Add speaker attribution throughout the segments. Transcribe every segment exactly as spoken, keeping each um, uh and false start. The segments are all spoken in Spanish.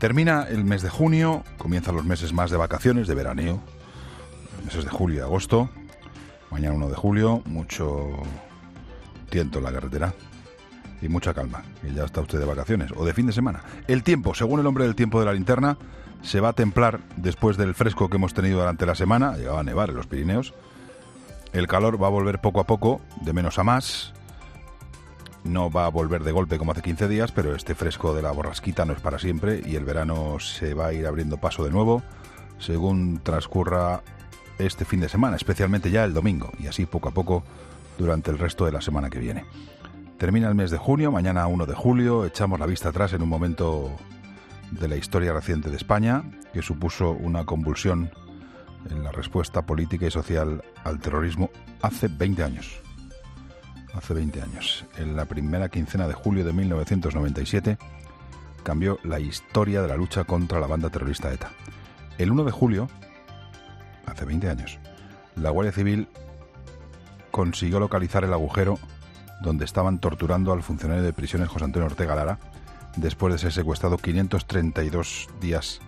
Speaker 1: Termina el mes de junio, comienzan los meses más de vacaciones, de veraneo, meses de julio y agosto. Mañana uno de julio, mucho tiento en la carretera y mucha calma, que ya está usted de vacaciones o de fin de semana. El tiempo, según el hombre del tiempo de la linterna, se va a templar después del fresco que hemos tenido durante la semana. Llegaba a nevar en los Pirineos. El calor va a volver poco a poco, de menos a más. No va a volver de golpe como hace quince días, pero este fresco de la borrasquita no es para siempre y el verano se va a ir abriendo paso de nuevo según transcurra este fin de semana, especialmente ya el domingo, y así poco a poco durante el resto de la semana que viene. Termina el mes de junio, mañana uno de julio, echamos la vista atrás en un momento de la historia reciente de España que supuso una convulsión en la respuesta política y social al terrorismo hace veinte años. Hace veinte años, en la primera quincena de julio de mil novecientos noventa y siete, cambió la historia de la lucha contra la banda terrorista ETA. El uno de julio, hace veinte años, la Guardia Civil consiguió localizar el agujero donde estaban torturando al funcionario de prisiones José Antonio Ortega Lara, después de ser secuestrado quinientos treinta y dos días.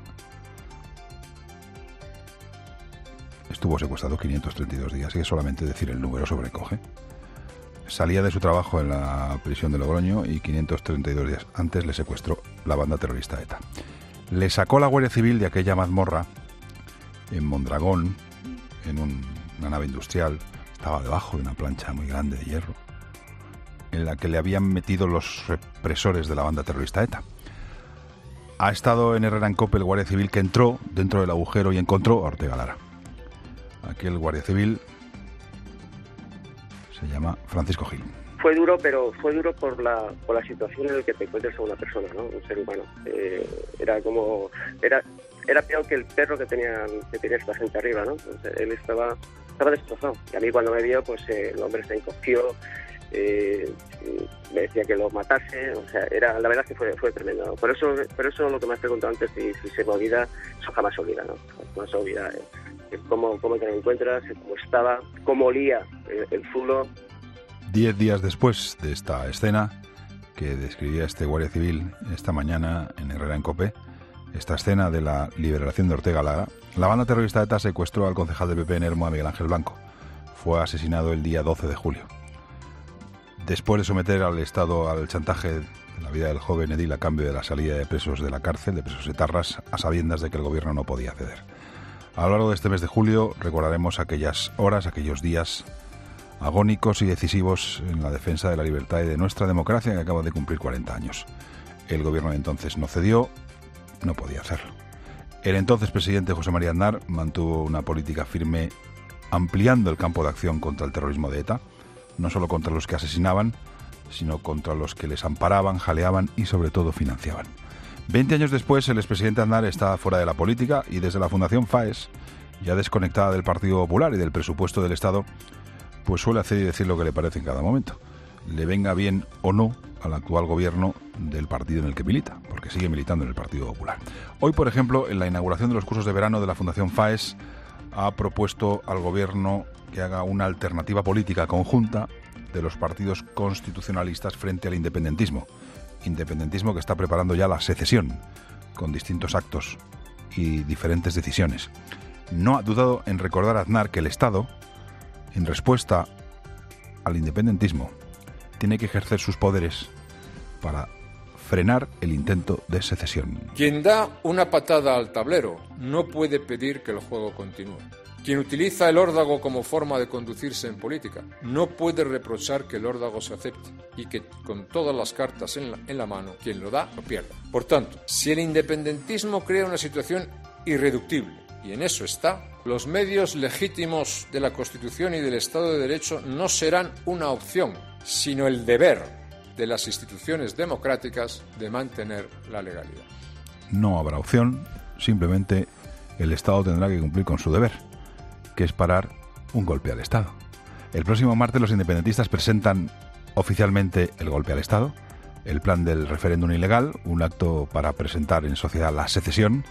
Speaker 1: Estuvo secuestrado quinientos treinta y dos días, y es solamente decir el número sobrecoge. Salía de su trabajo en la prisión de Logroño y quinientos treinta y dos días antes le secuestró la banda terrorista ETA. Le sacó la Guardia Civil de aquella mazmorra en Mondragón, en un, una nave industrial. Estaba debajo de una plancha muy grande de hierro en la que le habían metido los represores de la banda terrorista ETA. Ha estado en Herrera en Cope el Guardia Civil que entró dentro del agujero y encontró a Ortega Lara. Aquel Guardia Civil se llama Francisco Gil.
Speaker 2: Fue duro, pero fue duro por la por la situación en la que te encuentras a una persona, ¿no? Un ser humano. Eh, era como era era peor que el perro que tenía que tenía esta gente arriba, ¿no? Entonces, él estaba estaba destrozado. Y a mí cuando me vio, pues eh, el hombre se encogió, eh, me decía que lo matase. O sea, era la verdad que fue fue tremendo. Por eso por eso lo que me has preguntado antes, si, si se me olvida, eso jamás se olvida, ¿no? No se olvida. Eh. Cómo, cómo te lo encuentras, cómo estaba, cómo olía el, el zulo.
Speaker 1: Diez días después de esta escena que describía este Guardia Civil esta mañana en Herrera en Cope, esta escena de la liberación de Ortega Lara, la banda terrorista ETA secuestró al concejal del P P en Hermo, a Miguel Ángel Blanco. Fue asesinado el día doce de julio. Después de someter al Estado al chantaje de la vida del joven edil a cambio de la salida de presos de la cárcel, de presos etarras, a sabiendas de que el gobierno no podía ceder. A lo largo de este mes de julio recordaremos aquellas horas, aquellos días agónicos y decisivos en la defensa de la libertad y de nuestra democracia que acaba de cumplir cuarenta años. El gobierno de entonces no cedió, no podía hacerlo. El entonces presidente José María Aznar mantuvo una política firme ampliando el campo de acción contra el terrorismo de ETA, no solo contra los que asesinaban, sino contra los que les amparaban, jaleaban y sobre todo financiaban. Veinte años después, el expresidente Aznar está fuera de la política y desde la Fundación FAES, ya desconectada del Partido Popular y del presupuesto del Estado, pues suele hacer y decir lo que le parece en cada momento. Le venga bien o no al actual gobierno del partido en el que milita, porque sigue militando en el Partido Popular. Hoy, por ejemplo, en la inauguración de los cursos de verano de la Fundación FAES, ha propuesto al gobierno que haga una alternativa política conjunta de los partidos constitucionalistas frente al independentismo. Independentismo que está preparando ya la secesión, con distintos actos y diferentes decisiones. No ha dudado en recordar a Aznar que el Estado, en respuesta al independentismo, tiene que ejercer sus poderes para frenar el intento de secesión.
Speaker 3: Quien da una patada al tablero no puede pedir que el juego continúe. Quien utiliza el órdago como forma de conducirse en política no puede reprochar que el órdago se acepte y que con todas las cartas en la, en la mano, quien lo da, lo pierda. Por tanto, si el independentismo crea una situación irreductible, y en eso está, los medios legítimos de la Constitución y del Estado de Derecho no serán una opción, sino el deber de las instituciones democráticas de mantener la legalidad.
Speaker 1: No habrá opción, simplemente el Estado tendrá que cumplir con su deber, que es parar un golpe al Estado. El próximo martes los independentistas presentan oficialmente el golpe al Estado, el plan del referéndum ilegal, un acto para presentar en sociedad la secesión.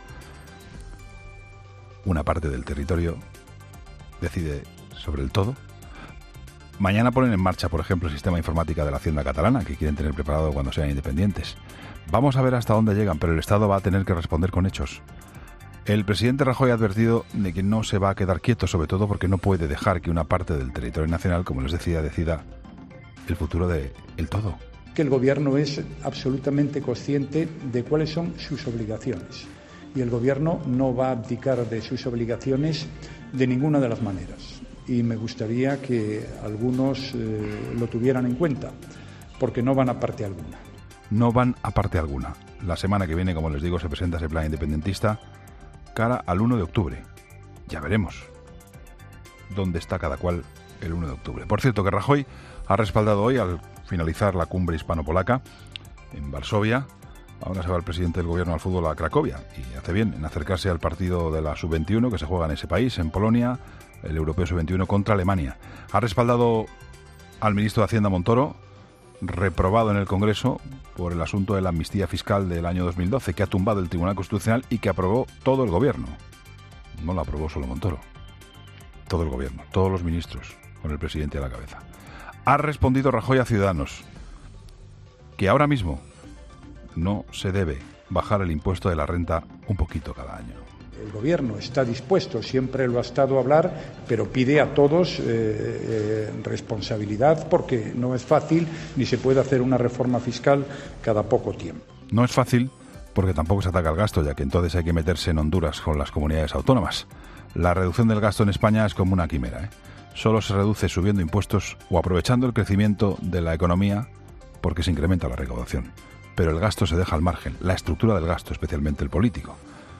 Speaker 1: Una parte del territorio decide sobre el todo. Mañana ponen en marcha, por ejemplo, el sistema informática de la Hacienda catalana, que quieren tener preparado cuando sean independientes. Vamos a ver hasta dónde llegan, pero el Estado va a tener que responder con hechos. El presidente Rajoy ha advertido de que no se va a quedar quieto, sobre todo porque no puede dejar que una parte del territorio nacional, como les decía, decida el futuro de el todo.
Speaker 4: Que el Gobierno es absolutamente consciente de cuáles son sus obligaciones y el Gobierno no va a abdicar de sus obligaciones de ninguna de las maneras. Y me gustaría que algunos eh, lo tuvieran en cuenta, porque no van a parte alguna.
Speaker 1: No van a parte alguna. La semana que viene, como les digo, se presenta ese plan independentista cara al uno de octubre. Ya veremos dónde está cada cual el uno de octubre. Por cierto, que Rajoy ha respaldado hoy, al finalizar la cumbre hispano-polaca en Varsovia, ahora se va el presidente del gobierno al fútbol a Cracovia, y hace bien en acercarse al partido de la sub veintiuno que se juega en ese país, en Polonia, el europeo sub veintiuno contra Alemania. Ha respaldado al ministro de Hacienda Montoro, reprobado en el Congreso por el asunto de la amnistía fiscal del año dos mil doce, que ha tumbado el Tribunal Constitucional y que aprobó todo el gobierno. No lo aprobó solo Montoro, todo el gobierno, todos los ministros, con el presidente a la cabeza. Ha respondido Rajoy a Ciudadanos que ahora mismo no se debe bajar el impuesto de la renta un poquito cada año.
Speaker 4: El Gobierno está dispuesto, siempre lo ha estado a hablar, pero pide a todos eh, eh, responsabilidad, porque no es fácil ni se puede hacer una reforma fiscal cada poco tiempo.
Speaker 1: No es fácil porque tampoco se ataca el gasto, ya que entonces hay que meterse en Honduras con las comunidades autónomas. La reducción del gasto en España es como una quimera, ¿eh? Solo se reduce subiendo impuestos o aprovechando el crecimiento de la economía porque se incrementa la recaudación. Pero el gasto se deja al margen, la estructura del gasto, especialmente el político,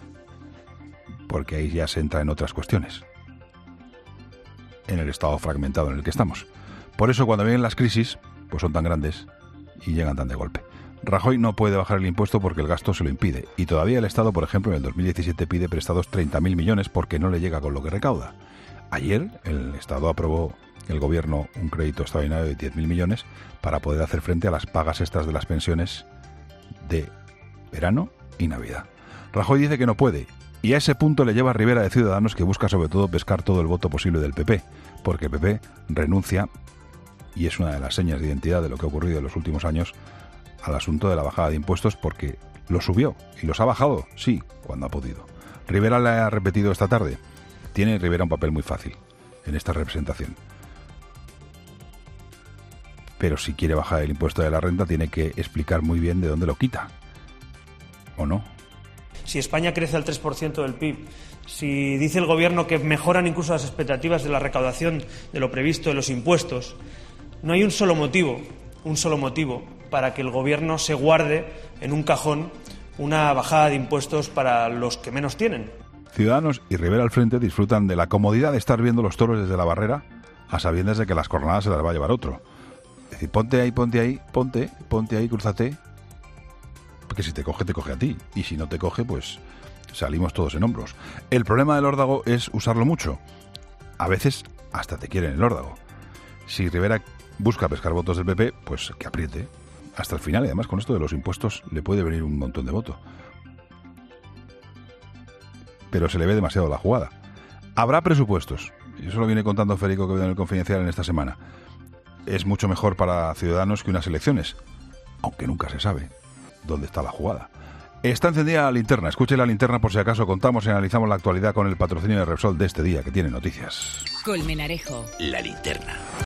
Speaker 1: porque ahí ya se entra en otras cuestiones, en el estado fragmentado en el que estamos. Por eso cuando vienen las crisis, pues son tan grandes y llegan tan de golpe. Rajoy no puede bajar el impuesto porque el gasto se lo impide, y todavía el Estado, por ejemplo, en el dos mil diecisiete pide prestados treinta mil millones porque no le llega con lo que recauda. Ayer el Estado aprobó, el Gobierno, un crédito extraordinario de diez mil millones para poder hacer frente a las pagas extras de las pensiones de verano y Navidad. Rajoy dice que no puede, y a ese punto le lleva a Rivera de Ciudadanos, que busca sobre todo pescar todo el voto posible del P P, porque el P P renuncia, y es una de las señas de identidad de lo que ha ocurrido en los últimos años, al asunto de la bajada de impuestos, porque los subió y los ha bajado, sí, cuando ha podido. Rivera le ha repetido esta tarde. Tiene Rivera un papel muy fácil en esta representación. Pero si quiere bajar el impuesto de la renta, tiene que explicar muy bien de dónde lo quita. ¿O no?
Speaker 5: Si España crece al tres por ciento del P I B, si dice el Gobierno que mejoran incluso las expectativas de la recaudación de lo previsto de los impuestos, no hay un solo motivo, un solo motivo para que el Gobierno se guarde en un cajón una bajada de impuestos para los que menos tienen.
Speaker 1: Ciudadanos y Rivera al frente disfrutan de la comodidad de estar viendo los toros desde la barrera, a sabiendas de que las cornadas se las va a llevar otro. Es decir, ponte ahí, ponte ahí, ponte, ponte ahí, crúzate, porque si te coge, te coge a ti, y si no te coge, pues salimos todos en hombros. El problema del órdago es usarlo mucho. A veces hasta te quieren el órdago. Si Rivera busca pescar votos del P P, pues que apriete hasta el final, y además con esto de los impuestos le puede venir un montón de voto. Pero se le ve demasiado la jugada. Habrá presupuestos, y eso lo viene contando Federico Quevedo en el Confidencial en esta semana. Es mucho mejor para Ciudadanos que unas elecciones, aunque nunca se sabe dónde está la jugada. Está encendida la linterna, escuche la linterna por si acaso contamos y analizamos la actualidad con el patrocinio de Repsol de este día, que tiene noticias.
Speaker 6: Colmenarejo.
Speaker 7: La linterna.